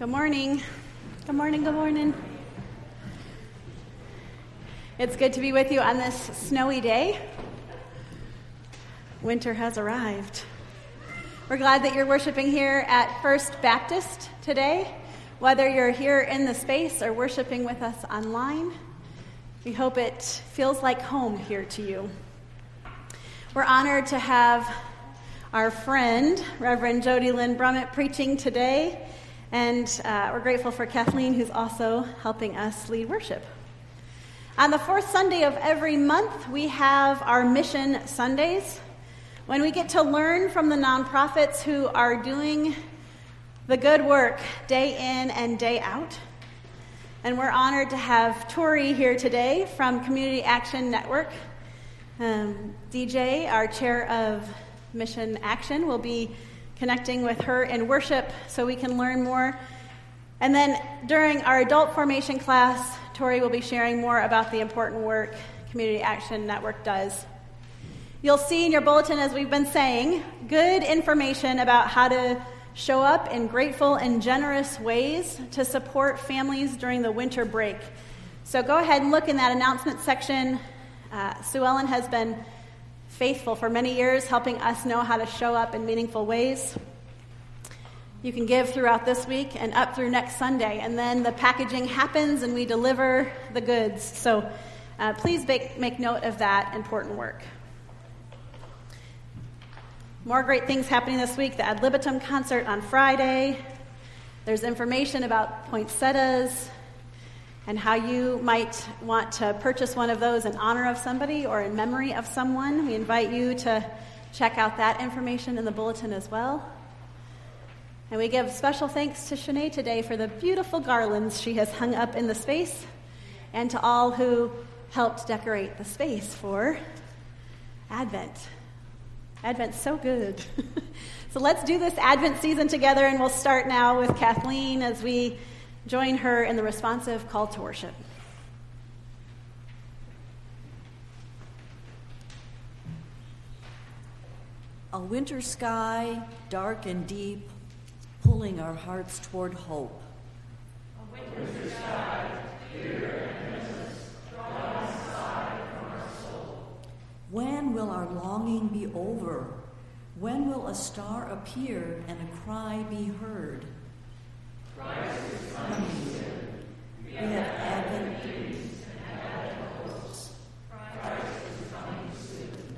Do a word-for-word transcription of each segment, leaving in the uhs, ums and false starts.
Good morning. Good morning, good morning. It's good to be with you on this snowy day. Winter has arrived. We're glad that you're worshiping here at First Baptist today. Whether you're here in the space or worshiping with us online, we hope it feels like home here to you. We're honored to have our friend, Reverend Jody Lynn Brummett, preaching today. And uh, we're grateful for Kathleen, who's also helping us lead worship. On the fourth Sunday of every month, we have our Mission Sundays, when we get to learn from the nonprofits who are doing the good work day in and day out. And we're honored to have Tori here today from Community Action Network. Um, D J, our chair of Mission Action, will be connecting with her in worship so we can learn more. And then during our adult formation class, Tori will be sharing more about the important work Community Action Network does. You'll see in your bulletin, as we've been saying, good information about how to show up in grateful and generous ways to support families during the winter break. So go ahead and look in that announcement section. Uh, Sue Ellen has been faithful for many years, helping us know how to show up in meaningful ways. You can give throughout this week and up through next Sunday, and then the packaging happens and we deliver the goods. So uh, please make, make note of that important work. More great things happening this week. The Ad Libitum concert on Friday. There's information about poinsettias and how you might want to purchase one of those in honor of somebody or in memory of someone. We invite you to check out that information in the bulletin as well. And we give special thanks to Shanae today for the beautiful garlands she has hung up in the space, and to all who helped decorate the space for Advent. Advent's so good. So let's do this Advent season together, and we'll start now with Kathleen as we join her in the responsive call to worship. A winter sky, dark and deep, pulling our hearts toward hope. A winter sky, clear and endless, drawing a sigh from our soul. When will our longing be over? When will a star appear and a cry be heard? Christ is coming soon. We have Advent dreams and Advent hopes. Christ is coming soon.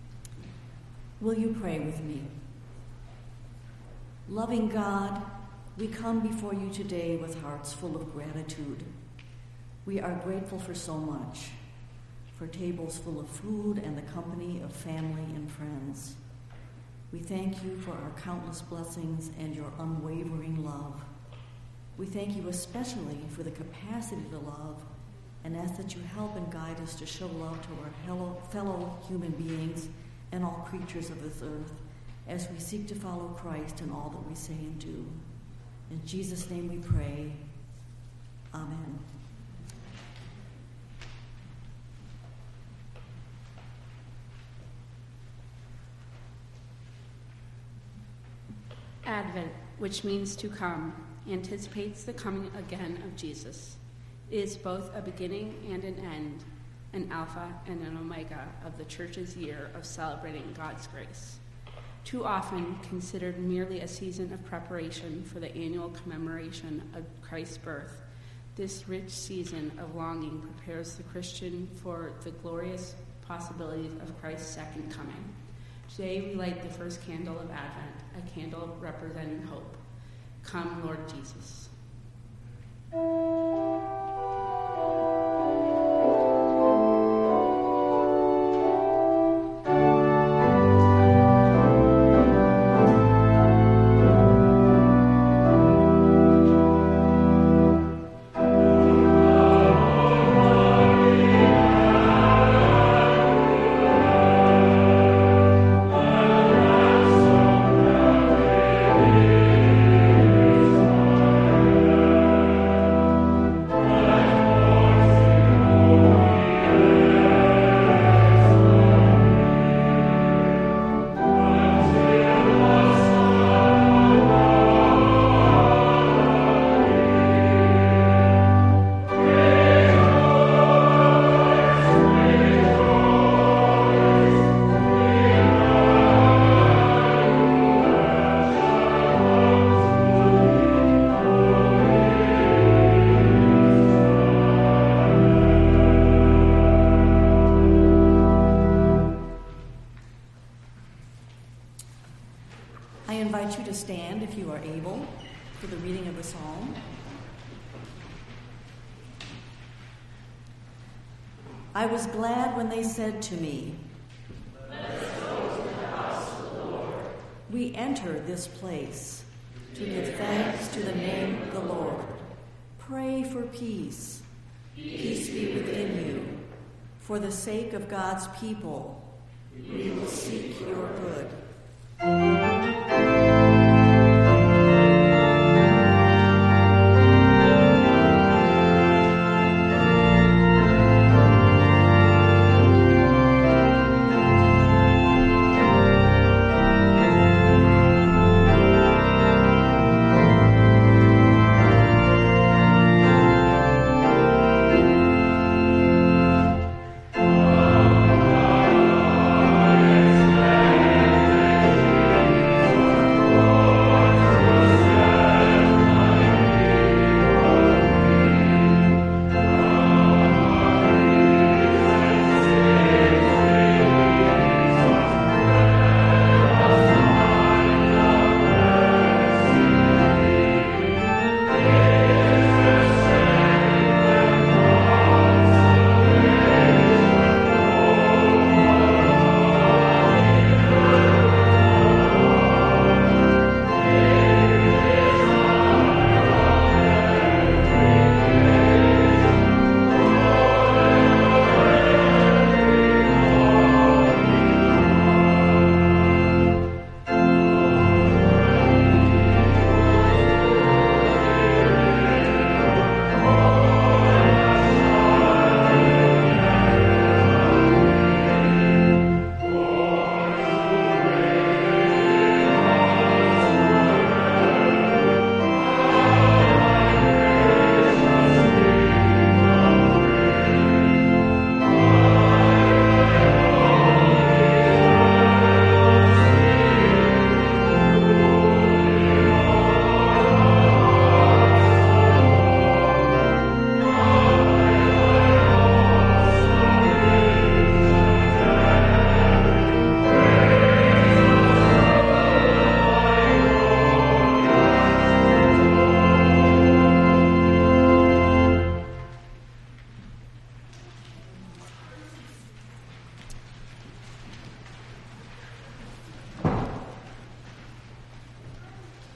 Will you pray with me? Loving God, we come before you today with hearts full of gratitude. We are grateful for so much, for tables full of food and the company of family and friends. We thank you for our countless blessings and your unwavering love. We thank you especially for the capacity to love, and ask that you help and guide us to show love to our fellow, fellow human beings and all creatures of this earth as we seek to follow Christ in all that we say and do. In Jesus' name we pray. Amen. Advent, which means to come, anticipates the coming again of Jesus. It is both a beginning and an end, an alpha and an omega of the Church's year of celebrating God's grace. Too often considered merely a season of preparation for the annual commemoration of Christ's birth, this rich season of longing prepares the Christian for the glorious possibilities of Christ's second coming. Today we light the first candle of Advent, a candle representing hope. Come, Lord Jesus. Stand if you are able for the reading of the psalm. I was glad when they said to me, "Let's go to the house of the Lord." We enter this place to give thanks to the name of the Lord. Pray for peace. Peace be within you. For the sake of God's people, we will seek your good. Amen.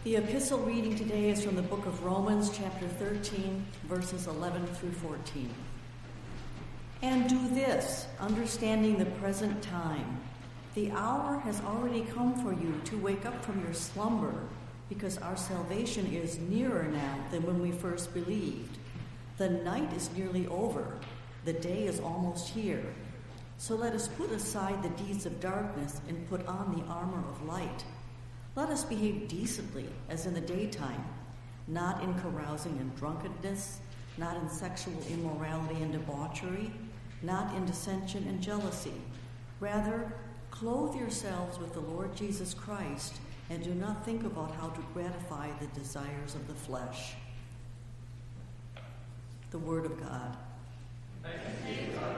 The epistle reading today is from the book of Romans, chapter thirteen, verses eleven through fourteen. And do this, understanding the present time. The hour has already come for you to wake up from your slumber, because our salvation is nearer now than when we first believed. The night is nearly over. The day is almost here. So let us put aside the deeds of darkness and put on the armor of light. Let us behave decently as in the daytime, not in carousing and drunkenness, not in sexual immorality and debauchery, not in dissension and jealousy. Rather, clothe yourselves with the Lord Jesus Christ, and do not think about how to gratify the desires of the flesh. The Word of God. Thanks be to God.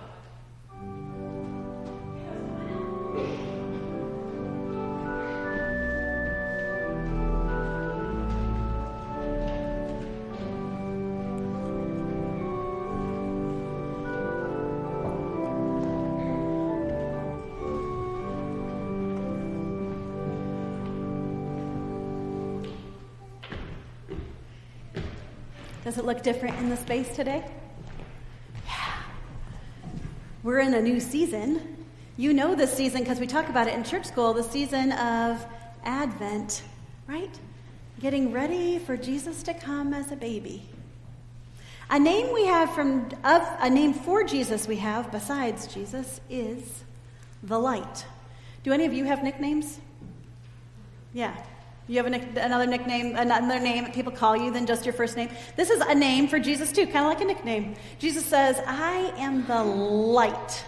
Does it look different in the space today? Yeah. We're in a new season. You know this season because we talk about it in church school, the season of Advent, right? Getting ready for Jesus to come as a baby. A name we have from, of, a name for Jesus we have besides Jesus is the Light. Do any of you have nicknames? Yeah. You have a nick, another nickname, another name that people call you than just your first name. This is a name for Jesus too, kind of like a nickname. Jesus says, I am the light.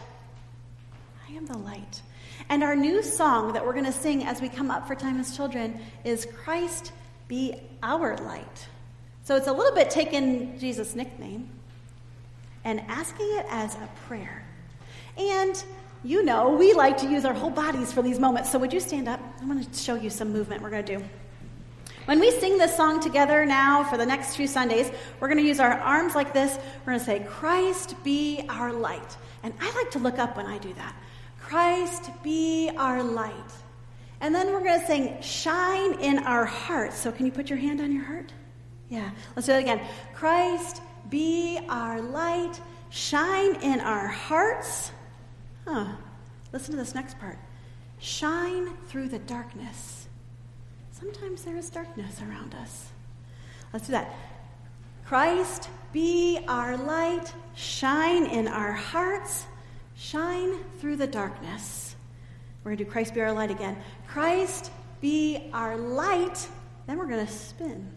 I am the light. And our new song that we're going to sing as we come up for Time as Children is Christ Be Our Light. So it's a little bit taking Jesus' nickname and asking it as a prayer. And you know, we like to use our whole bodies for these moments. So would you stand up? I want to show you some movement we're going to do. When we sing this song together now for the next few Sundays, we're going to use our arms like this. We're going to say, Christ be our light. And I like to look up when I do that. Christ be our light. And then we're going to sing, shine in our hearts. So can you put your hand on your heart? Yeah. Let's do it again. Christ be our light. Shine in our hearts. Huh. Listen to this next part. Shine through the darkness. Sometimes there is darkness around us. Let's do that. Christ be our light. Shine in our hearts. Shine through the darkness. We're going to do Christ be our light again. Christ be our light. Then we're going to spin.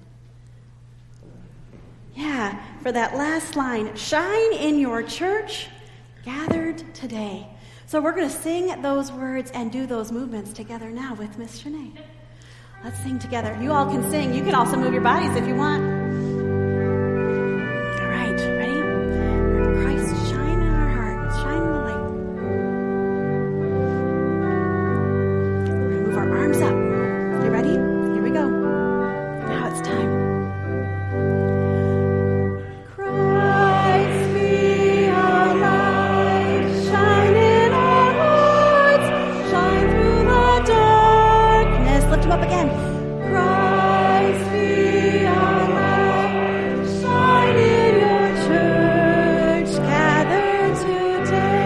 Yeah, for that last line. Shine in your church gathered today. So we're going to sing those words and do those movements together now with Miss Shanae. Let's sing together. You all can sing. You can also move your bodies if you want. All right, ready? Christ, shine in our hearts. Shine in the light. We're going to move our arms up. You ready? Here we go. Now it's time. Up again. Christ be our light, shine in your church, gathered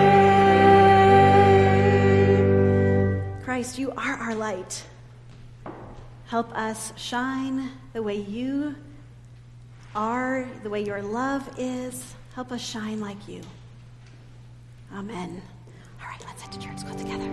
today. Christ, you are our light. Help us shine the way you are, the way your love is. Help us shine like you. Amen. All right, let's head to church. Go together.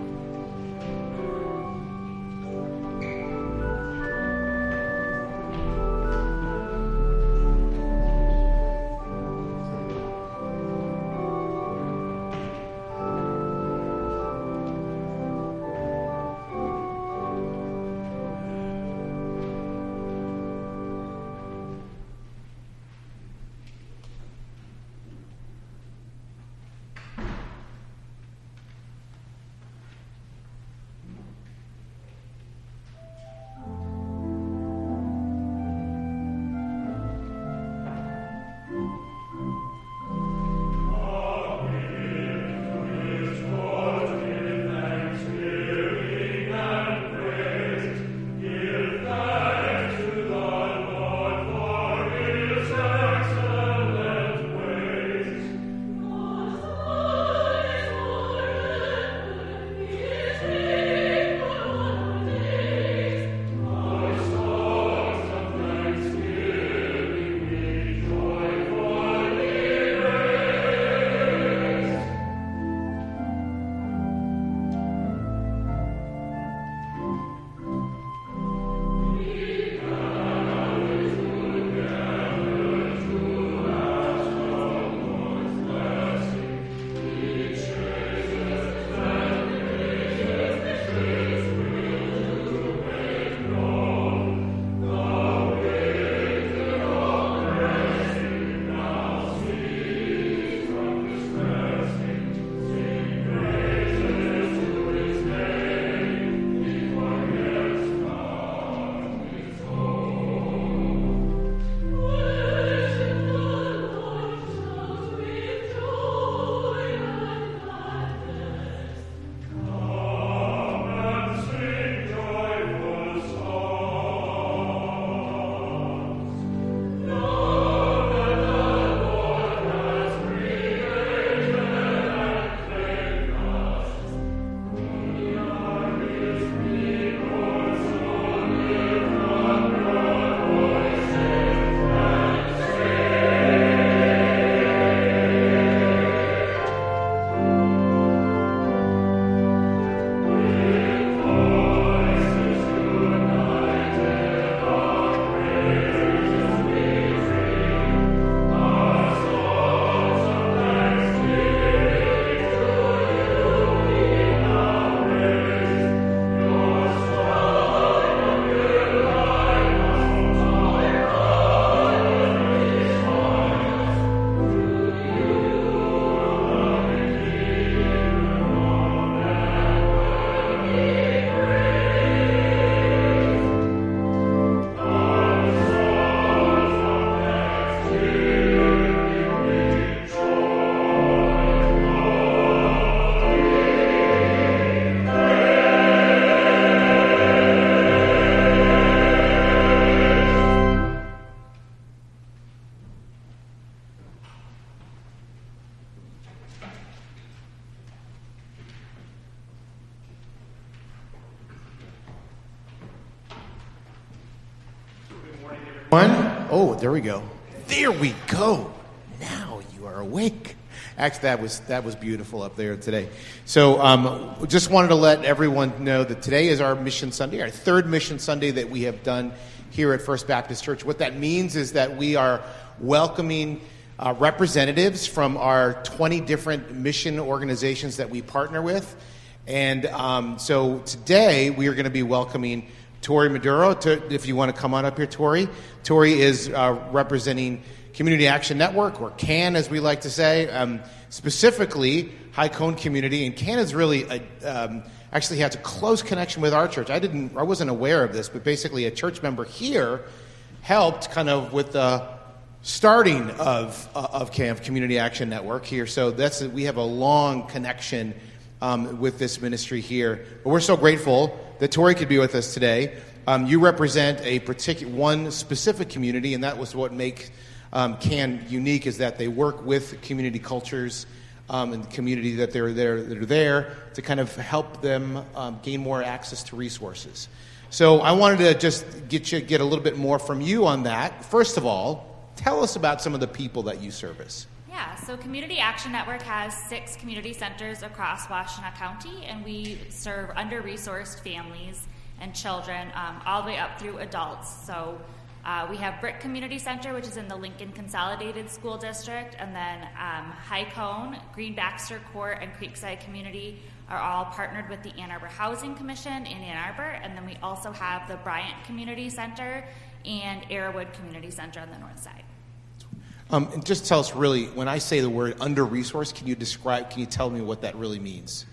One. Oh, there we go. There we go. Now you are awake. Actually, that was that was beautiful up there today. So um, just wanted to let everyone know that today is our Mission Sunday, our third Mission Sunday that we have done here at First Baptist Church. What that means is that we are welcoming uh, representatives from our twenty different mission organizations that we partner with. And um, so today we are going to be welcoming Tori Maduro. To, if you want to come on up here, Tori. Tori is uh, representing Community Action Network, or CAN as we like to say, um, specifically High Cone Community. And CAN is really a, um, actually has a close connection with our church. I didn't, I wasn't aware of this, but basically a church member here helped kind of with the starting of uh, of CAN, Community Action Network here. So that's we have a long connection um, with this ministry here. But we're so grateful that Tori could be with us today. Um, you represent a particular one specific community, and that was what makes Um, CAN unique, is that they work with community cultures um, and the community that they're there that are there to kind of help them um, gain more access to resources. So I wanted to just get you get a little bit more from you on that. First of all, tell us about some of the people that you service. Yeah, so Community Action Network has six community centers across Washtenaw County, and we serve under-resourced families and children um, all the way up through adults. So Uh, we have Brick Community Center, which is in the Lincoln Consolidated School District, and then um, High Cone, Green Baxter Court, and Creekside Community are all partnered with the Ann Arbor Housing Commission in Ann Arbor, and then we also have the Bryant Community Center and Arrowwood Community Center on the north side. Um, and just tell us really, when I say the word under-resourced, can you describe, can you tell me what that really means?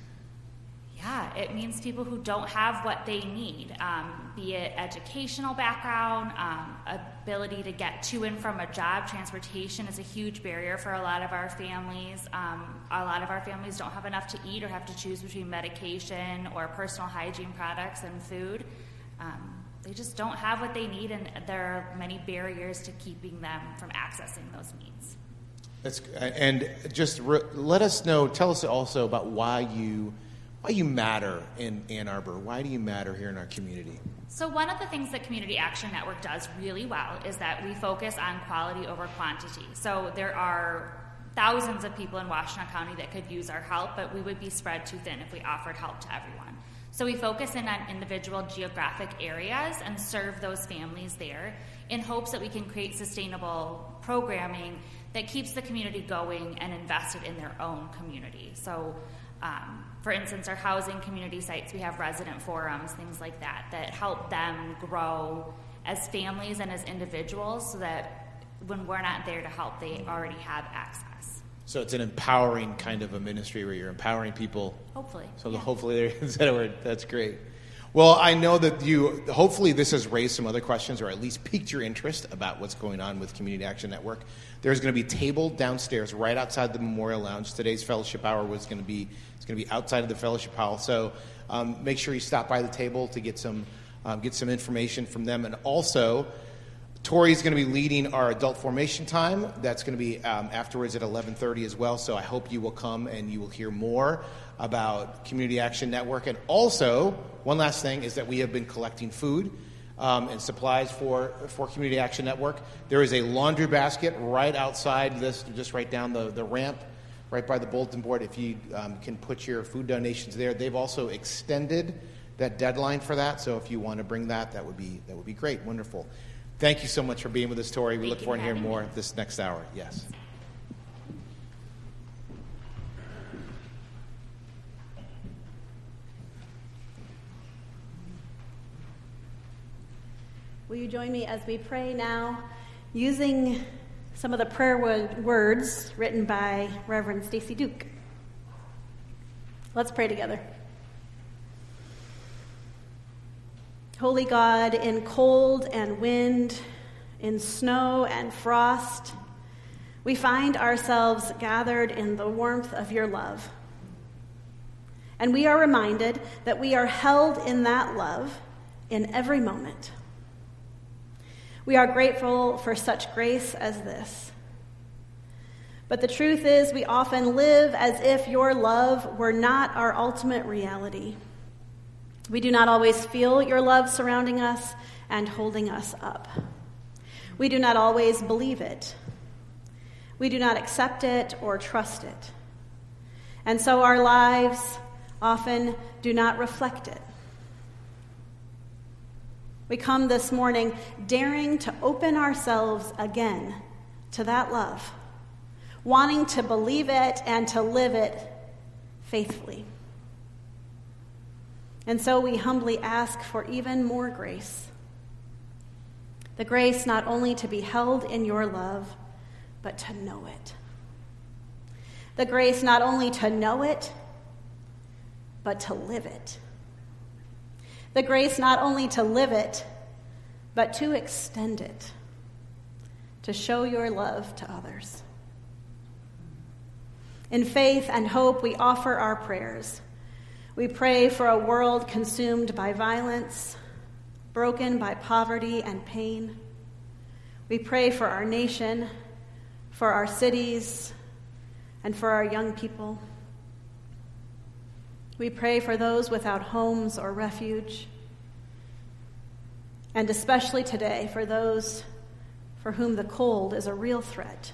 Yeah, it means people who don't have what they need, um, be it educational background, um, ability to get to and from a job. Transportation is a huge barrier for a lot of our families. Um, a lot of our families don't have enough to eat or have to choose between medication or personal hygiene products and food. Um, they just don't have what they need, and there are many barriers to keeping them from accessing those needs. That's, and just re- let us know, tell us also about why you Why you matter in Ann Arbor? Why do you matter here in our community? So one of the things that Community Action Network does really well is that we focus on quality over quantity. So there are thousands of people in Washtenaw County that could use our help, but we would be spread too thin if we offered help to everyone. So we focus in on individual geographic areas and serve those families there in hopes that we can create sustainable programming that keeps the community going and invested in their own community. So Um, for instance, our housing community sites, we have resident forums, things like that, that help them grow as families and as individuals so that when we're not there to help, they already have access. So it's an empowering kind of a ministry where you're empowering people. Hopefully. So yeah. the hopefully there is that word. That's great. Well, I know that you, hopefully this has raised some other questions or at least piqued your interest about what's going on with Community Action Network. There's going to be a table downstairs right outside the Memorial Lounge. Today's fellowship hour was going to be, it's going to be outside of the fellowship hall. So um, make sure you stop by the table to get some, um, get some information from them. And also, Tori's going to be leading our adult formation time. That's going to be um, afterwards at eleven thirty as well. So I hope you will come and you will hear more about Community Action Network. And also, one last thing is that we have been collecting food um, and supplies for, for Community Action Network. There is a laundry basket right outside this, just right down the, the ramp, right by the bulletin board. If you um, can put your food donations there. They've also extended that deadline for that. So if you want to bring that, that would be that would be great. Wonderful. Thank you so much for being with us, Tori. We Thank look you forward to for hearing having more me. this next hour. Yes. Will you join me as we pray now, using some of the prayer wo- words written by Reverend Stacy Duke? Let's pray together. Holy God, in cold and wind, in snow and frost, we find ourselves gathered in the warmth of your love. And we are reminded that we are held in that love in every moment. We are grateful for such grace as this. But the truth is, we often live as if your love were not our ultimate reality. We do not always feel your love surrounding us and holding us up. We do not always believe it. We do not accept it or trust it. And so our lives often do not reflect it. We come this morning daring to open ourselves again to that love, wanting to believe it and to live it faithfully. And so we humbly ask for even more grace. The grace not only to be held in your love, but to know it. The grace not only to know it, but to live it. The grace not only to live it, but to extend it, to show your love to others. In faith and hope, we offer our prayers. We pray for a world consumed by violence, broken by poverty and pain. We pray for our nation, for our cities, and for our young people. We pray for those without homes or refuge, and especially today for those for whom the cold is a real threat.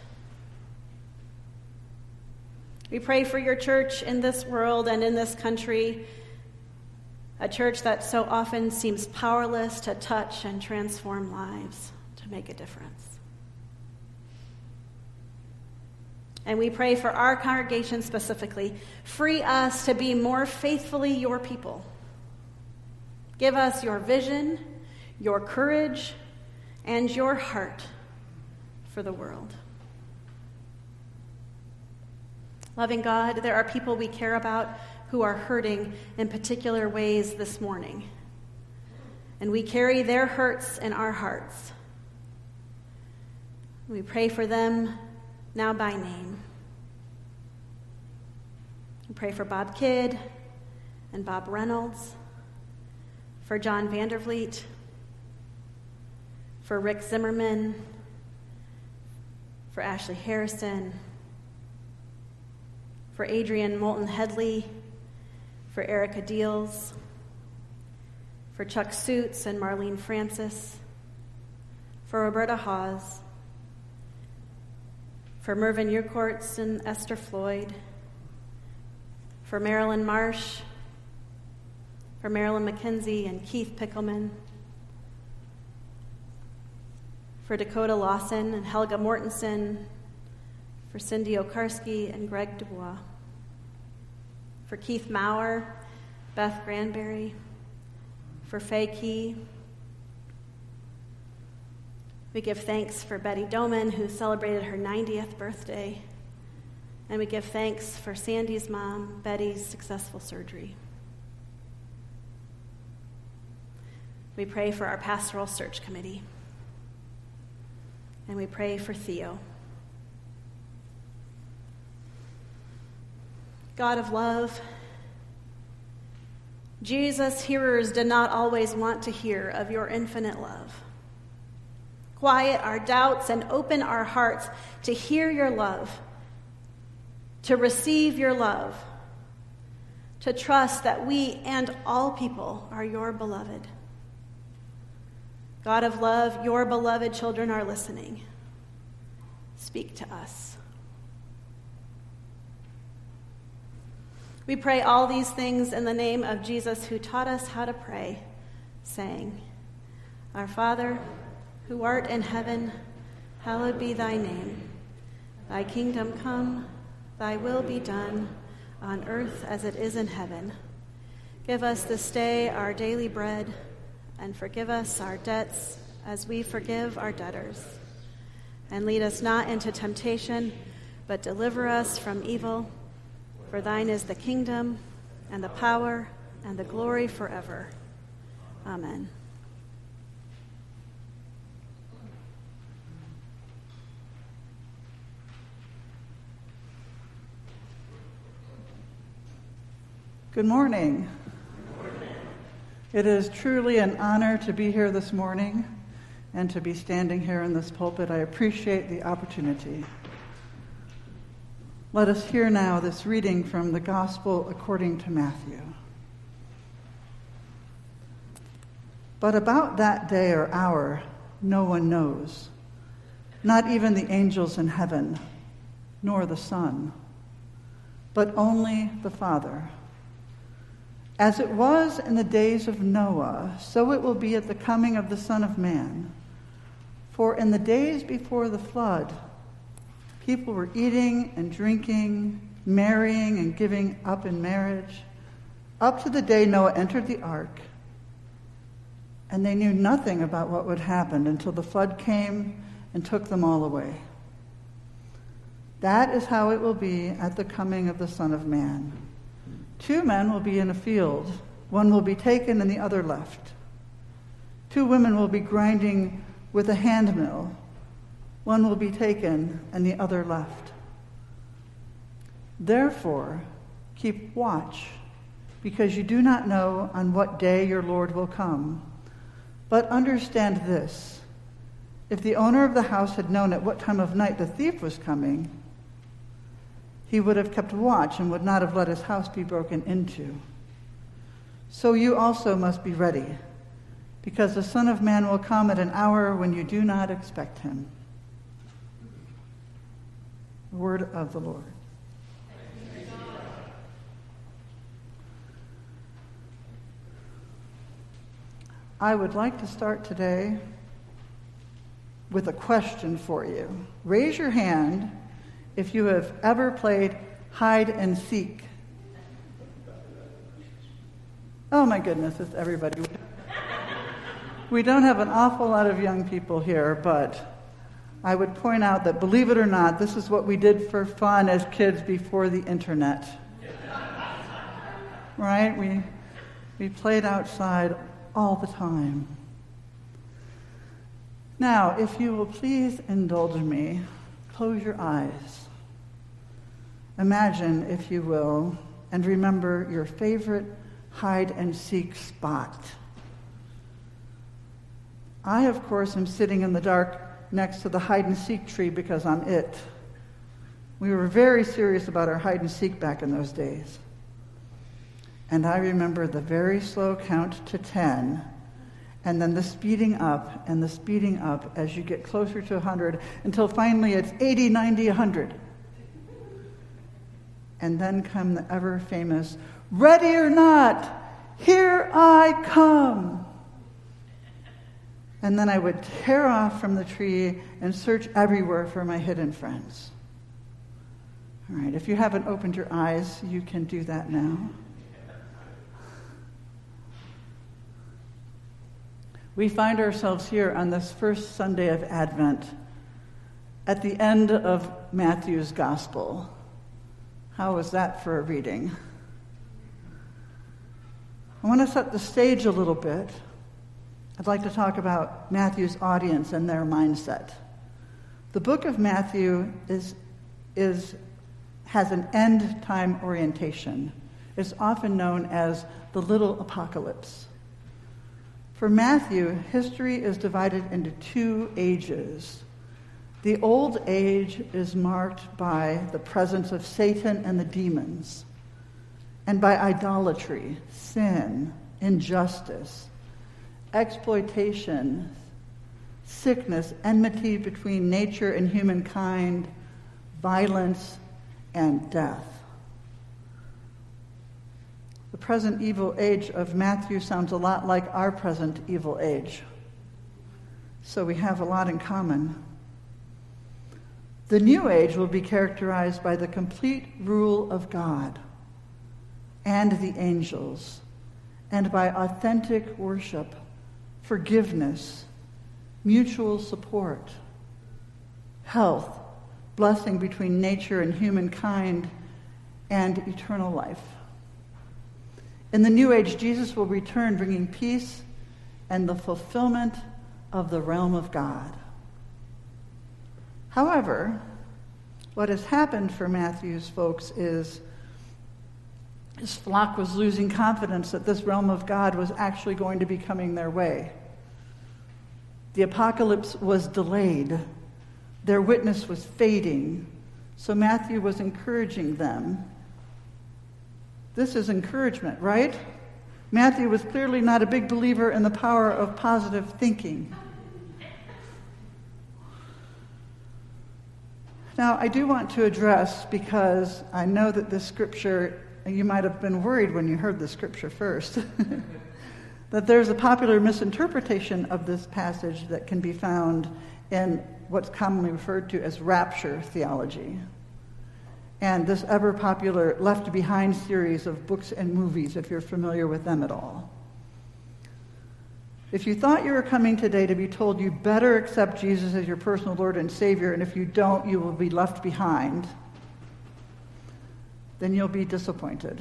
We pray for your church in this world and in this country, a church that so often seems powerless to touch and transform lives, to make a difference. And we pray for our congregation specifically. Free us to be more faithfully your people. Give us your vision, your courage, and your heart for the world. Loving God, there are people we care about who are hurting in particular ways this morning. And we carry their hurts in our hearts. We pray for them now by name. We pray for Bob Kidd and Bob Reynolds, for John Vandervliet, for Rick Zimmerman, for Ashley Harrison, for Adrian Moulton Headley, for Erica Deals, for Chuck Suits and Marlene Francis, for Roberta Hawes, for Mervyn Urquharts and Esther Floyd, for Marilyn Marsh, for Marilyn McKenzie and Keith Pickelman, for Dakota Lawson and Helga Mortensen, for Cindy Okarski and Greg Dubois, for Keith Maurer, Beth Granberry, for Faye Key. We give thanks for Betty Doman, who celebrated her ninetieth birthday, and we give thanks for Sandy's mom, Betty's successful surgery. We pray for our pastoral search committee, and we pray for Theo. God of love, Jesus' hearers did not always want to hear of your infinite love. Quiet our doubts and open our hearts to hear your love, to receive your love, to trust that we and all people are your beloved. God of love, your beloved children are listening. Speak to us. We pray all these things in the name of Jesus, who taught us how to pray, saying, Our Father, who art in heaven, hallowed be thy name. Thy kingdom come, thy will be done, on earth as it is in heaven. Give us this day our daily bread, and forgive us our debts as we forgive our debtors. And lead us not into temptation, but deliver us from evil. For thine is the kingdom, and the power, and the glory forever. Amen. Good morning. Good morning. It is truly an honor to be here this morning and to be standing here in this pulpit. I appreciate the opportunity. Let us hear now this reading from the Gospel according to Matthew. But about that day or hour, no one knows, not even the angels in heaven, nor the Son, but only the Father. As it was in the days of Noah, so it will be at the coming of the Son of Man. For in the days before the flood, people were eating and drinking, marrying and giving up in marriage, up to the day Noah entered the ark. And they knew nothing about what would happen until the flood came and took them all away. That is how it will be at the coming of the Son of Man. Two men will be in a field. One will be taken and the other left. Two women will be grinding with a hand mill. One will be taken and the other left. Therefore, keep watch, because you do not know on what day your Lord will come. But understand this: if the owner of the house had known at what time of night the thief was coming, he would have kept watch and would not have let his house be broken into. So you also must be ready, because the Son of Man will come at an hour when you do not expect him. The word of the Lord. I would like to start today with a question for you. Raise your hand if you have ever played hide and seek. Oh my goodness, it's everybody. We don't have an awful lot of young people here, but I would point out that, believe it or not, this is what we did for fun as kids before the internet. Right? We, we played outside all the time. Now, if you will please indulge me, close your eyes. Imagine, if you will, and remember your favorite hide-and-seek spot. I, of course, am sitting in the dark next to the hide-and-seek tree because I'm it. We were very serious about our hide-and-seek back in those days. And I remember the very slow count to ten, and then the speeding up and the speeding up as you get closer to one hundred, until finally it's eighty, ninety, one hundred. And then come the ever-famous, ready or not, here I come. And then I would tear off from the tree and search everywhere for my hidden friends. All right, if you haven't opened your eyes, you can do that now. We find ourselves here on this first Sunday of Advent at the end of Matthew's Gospel. How was that for a reading? I want to set the stage a little bit. I'd like to talk about Matthew's audience and their mindset. The book of Matthew is, is, has an end-time orientation. It's often known as the little apocalypse. For Matthew, history is divided into two ages. The old age is marked by the presence of Satan and the demons, and by idolatry, sin, injustice, exploitation, sickness, enmity between nature and humankind, violence, and death. The present evil age of Matthew sounds a lot like our present evil age. So we have a lot in common. The new age will be characterized by the complete rule of God and the angels, and by authentic worship, forgiveness, mutual support, health, blessing between nature and humankind, and eternal life. In the new age, Jesus will return bringing peace and the fulfillment of the realm of God. However, what has happened for Matthew's folks is his flock was losing confidence that this realm of God was actually going to be coming their way. The apocalypse was delayed. Their witness was fading. So Matthew was encouraging them. This is encouragement, right? Matthew was clearly not a big believer in the power of positive thinking. Now, I do want to address, because I know that this scripture, you might have been worried when you heard the scripture first, that there's a popular misinterpretation of this passage that can be found in what's commonly referred to as rapture theology, and this ever-popular Left Behind series of books and movies, if you're familiar with them at all. If you thought you were coming today to be told you better accept Jesus as your personal Lord and Savior, and if you don't, you will be left behind, then you'll be disappointed.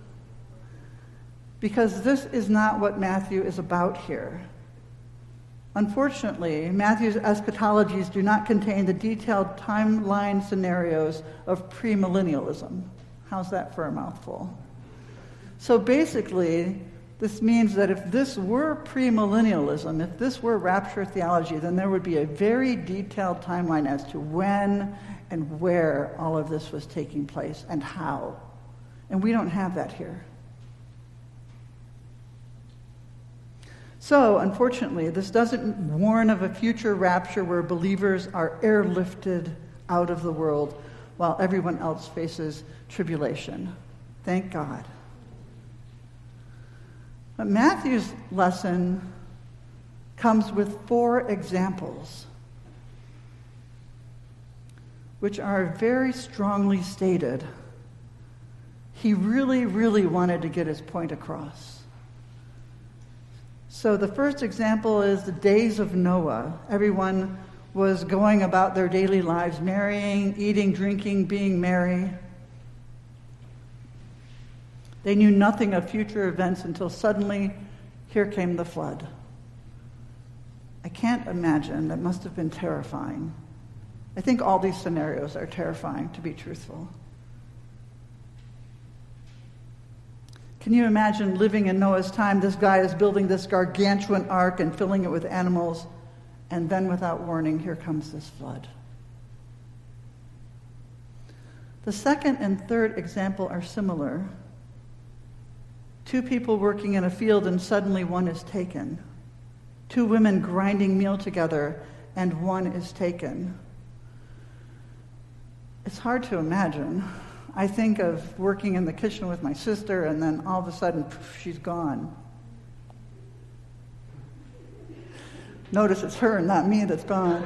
Because this is not what Matthew is about here. Unfortunately, Matthew's eschatologies do not contain the detailed timeline scenarios of premillennialism. How's that for a mouthful? So basically, this means that if this were premillennialism, if this were rapture theology, then there would be a very detailed timeline as to when and where all of this was taking place and how. And we don't have that here. So, unfortunately, this doesn't warn of a future rapture where believers are airlifted out of the world while everyone else faces tribulation. Thank God. But Matthew's lesson comes with four examples, which are very strongly stated. He really, really wanted to get his point across. So the first example is the days of Noah. Everyone was going about their daily lives, marrying, eating, drinking, being merry. They knew nothing of future events until suddenly here came the flood. I can't imagine. That must have been terrifying. I think all these scenarios are terrifying, to be truthful. Can you imagine living in Noah's time? This guy is building this gargantuan ark and filling it with animals, and then without warning, here comes this flood. The second and third example are similar. Two people working in a field and suddenly one is taken. Two women grinding meal together and one is taken. It's hard to imagine. I think of working in the kitchen with my sister, and then all of a sudden, poof, she's gone. Notice it's her and not me that's gone.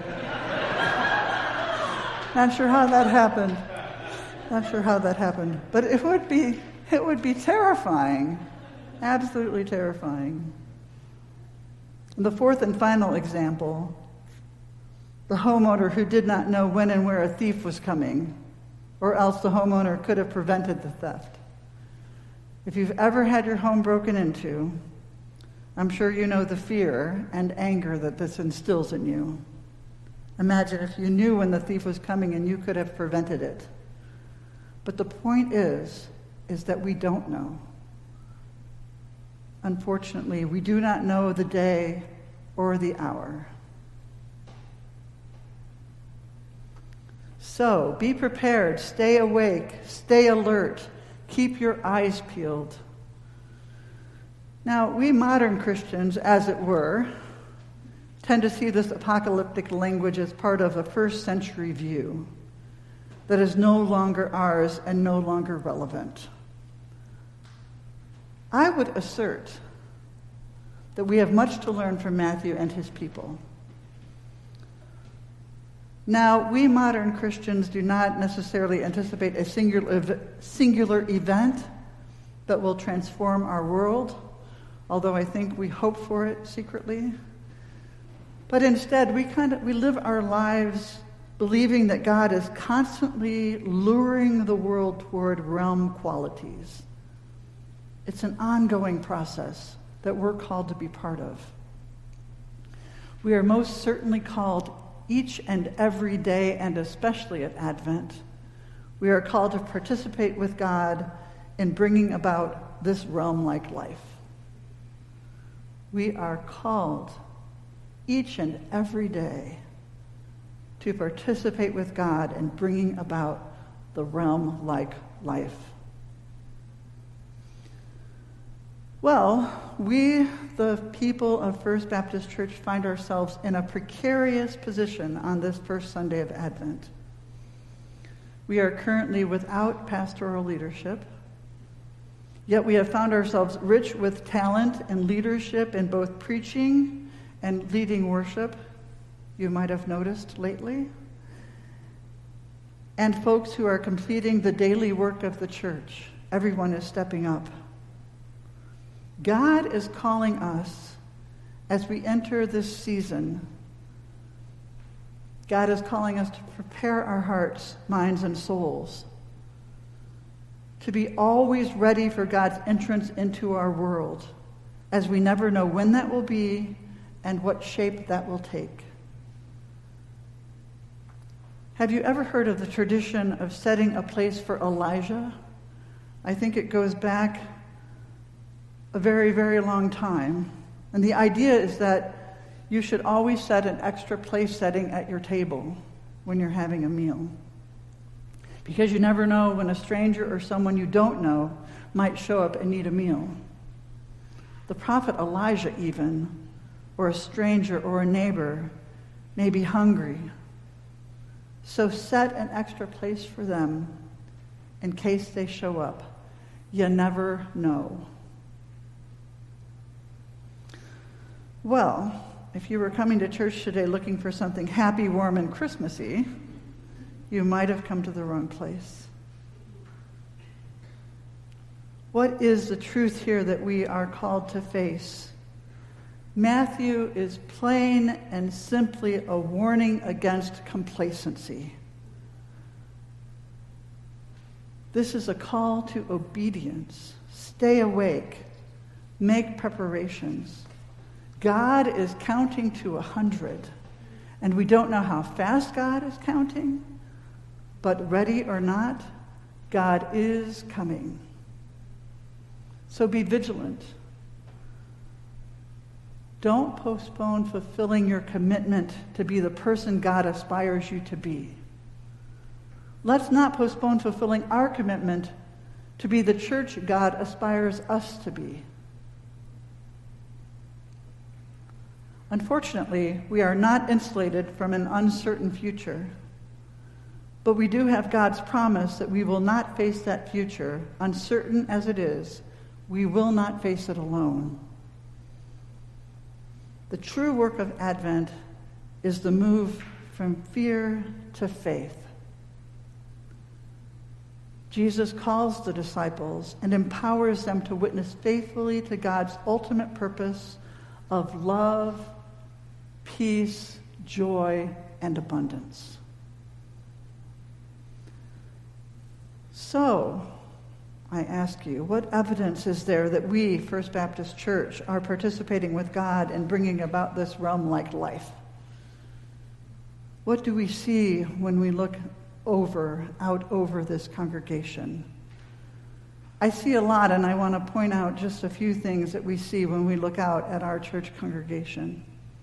Not sure how that happened. Not sure how that happened. But it would be, it would be terrifying. Absolutely terrifying. And the fourth and final example, the homeowner who did not know when and where a thief was coming, or else the homeowner could have prevented the theft. If you've ever had your home broken into, I'm sure you know the fear and anger that this instills in you. Imagine if you knew when the thief was coming and you could have prevented it. But the point is, is that we don't know. Unfortunately, we do not know the day or the hour. So, be prepared, stay awake, stay alert, keep your eyes peeled. Now, we modern Christians, as it were, tend to see this apocalyptic language as part of a first century view that is no longer ours and no longer relevant. I would assert that we have much to learn from Matthew and his people. Now, we modern Christians do not necessarily anticipate a singular, singular event that will transform our world, although I think we hope for it secretly. But instead, we kind of we live our lives believing that God is constantly luring the world toward realm qualities. It's an ongoing process that we're called to be part of. We are most certainly called each and every day, and especially at Advent, we are called to participate with God in bringing about this realm-like life. We are called each and every day to participate with God in bringing about the realm-like life. Well, we, the people of First Baptist Church, find ourselves in a precarious position on this first Sunday of Advent. We are currently without pastoral leadership, yet we have found ourselves rich with talent and leadership in both preaching and leading worship, you might have noticed lately, and folks who are completing the daily work of the church. Everyone is stepping up. God is calling us as we enter this season. God is calling us to prepare our hearts, minds, and souls, to be always ready for God's entrance into our world, as we never know when that will be and what shape that will take. Have you ever heard of the tradition of setting a place for Elijah? I think it goes back a very, very long time. And the idea is that you should always set an extra place setting at your table when you're having a meal, because you never know when a stranger or someone you don't know might show up and need a meal. The prophet Elijah even, or a stranger or a neighbor, may be hungry. So set an extra place for them in case they show up. You never know. Well, if you were coming to church today looking for something happy, warm, and Christmassy, you might have come to the wrong place. What is the truth here that we are called to face? Matthew is plain and simply a warning against complacency. This is a call to obedience. Stay awake. Make preparations. God is counting to a hundred, and we don't know how fast God is counting, but ready or not, God is coming. So be vigilant. Don't postpone fulfilling your commitment to be the person God aspires you to be. Let's not postpone fulfilling our commitment to be the church God aspires us to be. Unfortunately, we are not insulated from an uncertain future, but we do have God's promise that we will not face that future, uncertain as it is. We will not face it alone. The true work of Advent is the move from fear to faith. Jesus calls the disciples and empowers them to witness faithfully to God's ultimate purpose of love, peace, joy, and abundance. So, I ask you, what evidence is there that we, First Baptist Church, are participating with God in bringing about this realm-like life? What do we see when we look over, out over this congregation? I see a lot, and I want to point out just a few things that we see when we look out at our church congregation.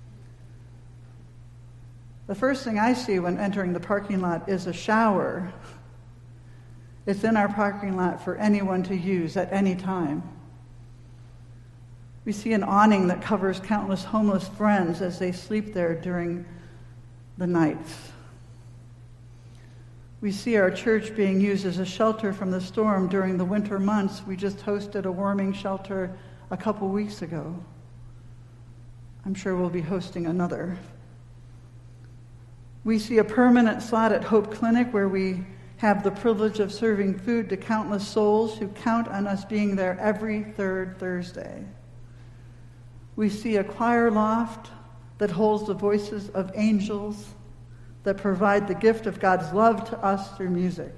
The first thing I see when entering the parking lot is a shower. It's in our parking lot for anyone to use at any time. We see an awning that covers countless homeless friends as they sleep there during the nights. We see our church being used as a shelter from the storm during the winter months. We just hosted a warming shelter a couple weeks ago. I'm sure we'll be hosting another. We see a permanent slot at Hope Clinic where we have the privilege of serving food to countless souls who count on us being there every third Thursday. We see a choir loft that holds the voices of angels that provide the gift of God's love to us through music.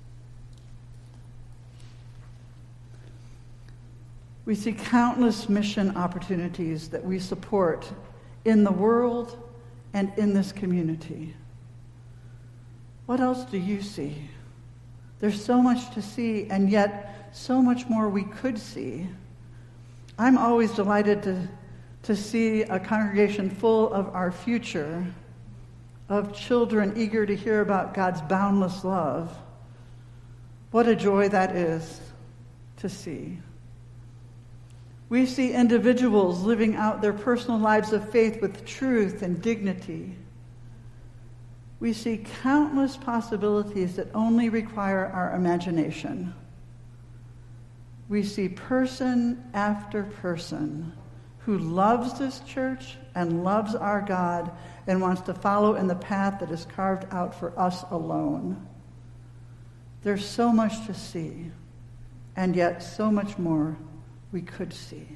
We see countless mission opportunities that we support in the world and in this community. What else do you see? There's so much to see, and yet so much more we could see. I'm always delighted to, to see a congregation full of our future, of children eager to hear about God's boundless love. What a joy that is to see. We see individuals living out their personal lives of faith with truth and dignity. We see countless possibilities that only require our imagination. We see person after person who loves this church and loves our God and wants to follow in the path that is carved out for us alone. There's so much to see, and yet so much more we could see.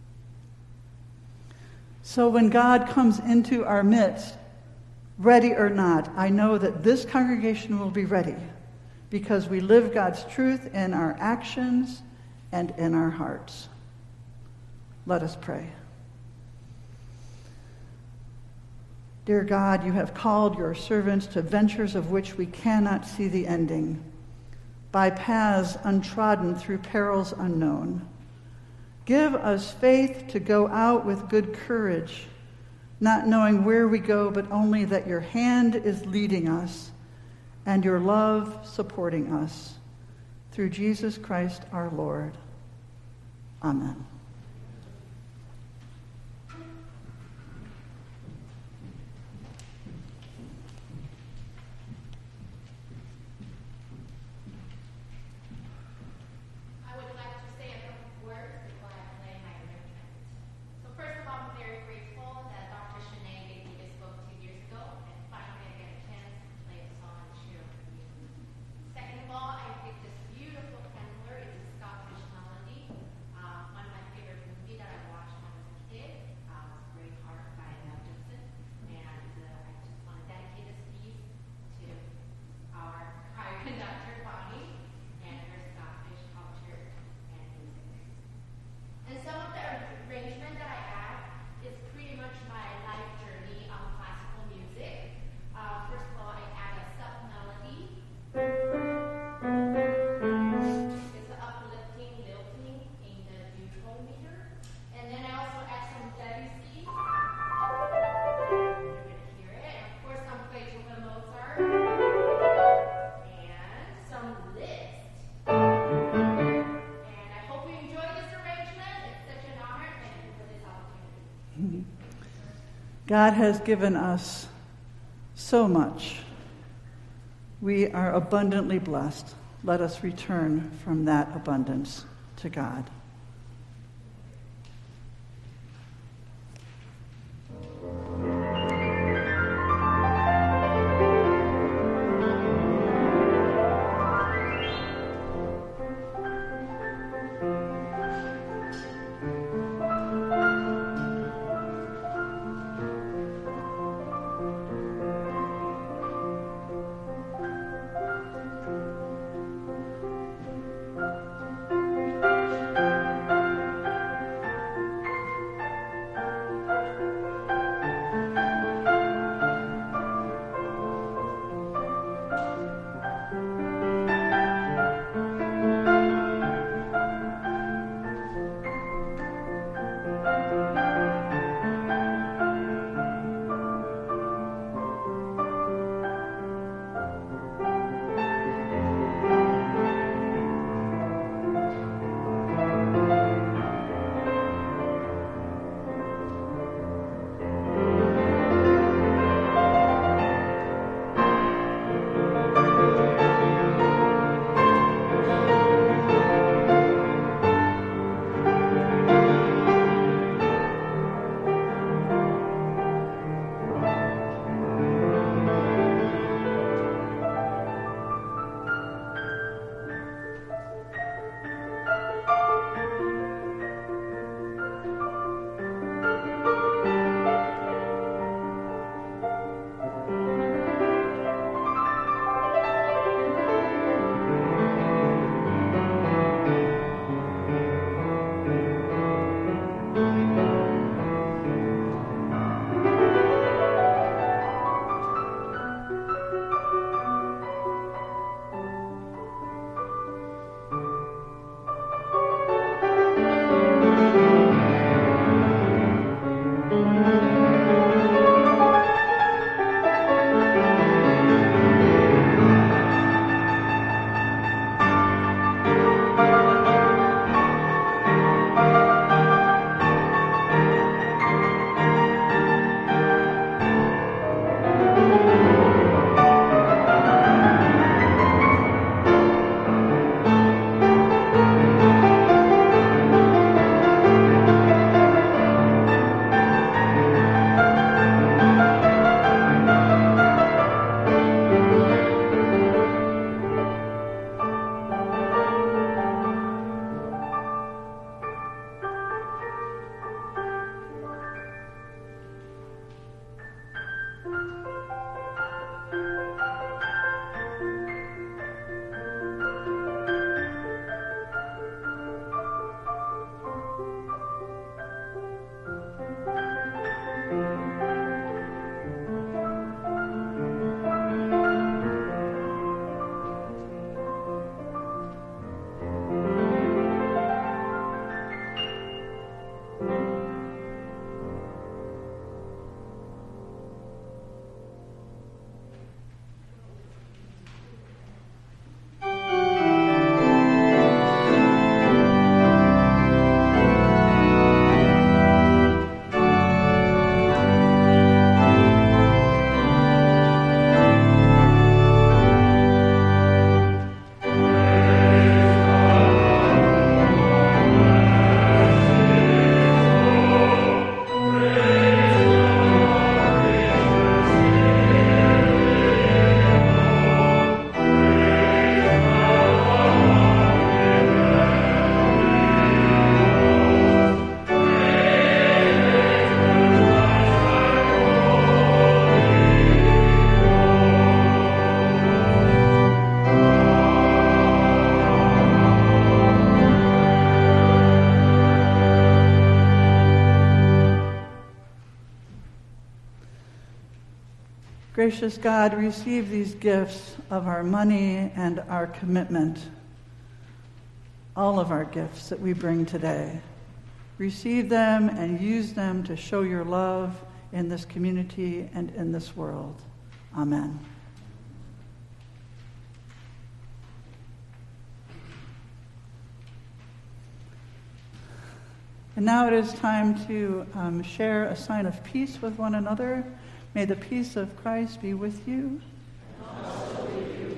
So when God comes into our midst, ready or not, I know that this congregation will be ready because we live God's truth in our actions and in our hearts. Let us pray. Dear God, you have called your servants to ventures of which we cannot see the ending, by paths untrodden through perils unknown. Give us faith to go out with good courage, not knowing where we go, but only that your hand is leading us and your love supporting us. Through Jesus Christ our Lord. Amen. God has given us so much. We are abundantly blessed. Let us return from that abundance to God. Gracious God, receive these gifts of our money and our commitment, all of our gifts that we bring today. Receive them and use them to show your love in this community and in this world. Amen. And now it is time to um, share a sign of peace with one another. May the peace of Christ be with you. And also with you.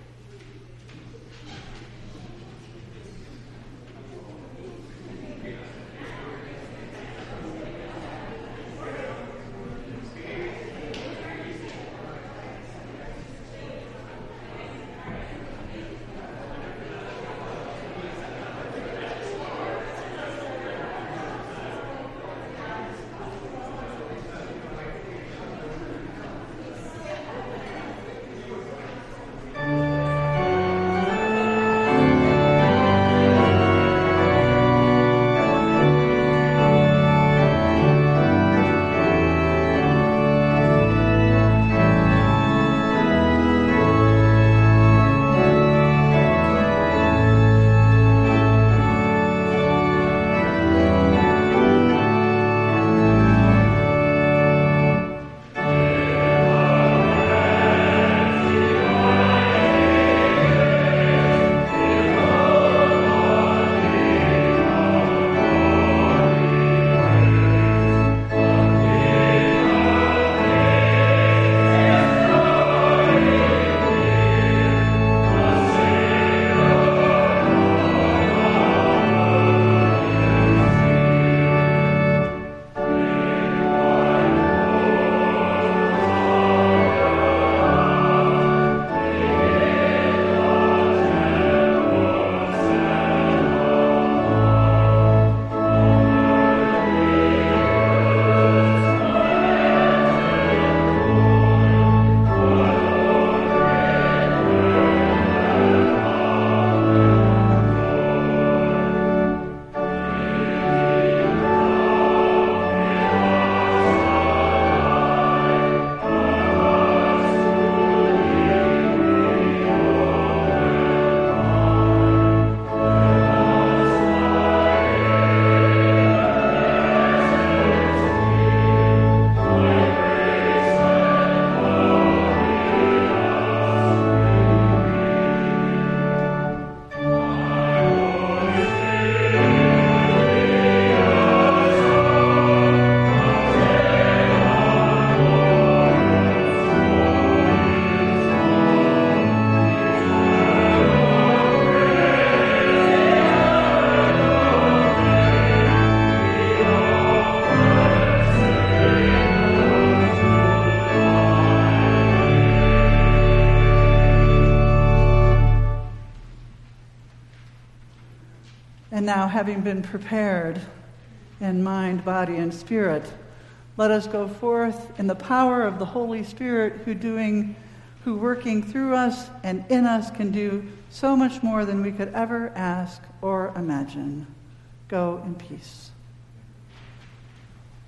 And now, having been prepared in mind, body, and spirit, let us go forth in the power of the Holy Spirit, who doing, who working through us and in us can do so much more than we could ever ask or imagine. Go in peace.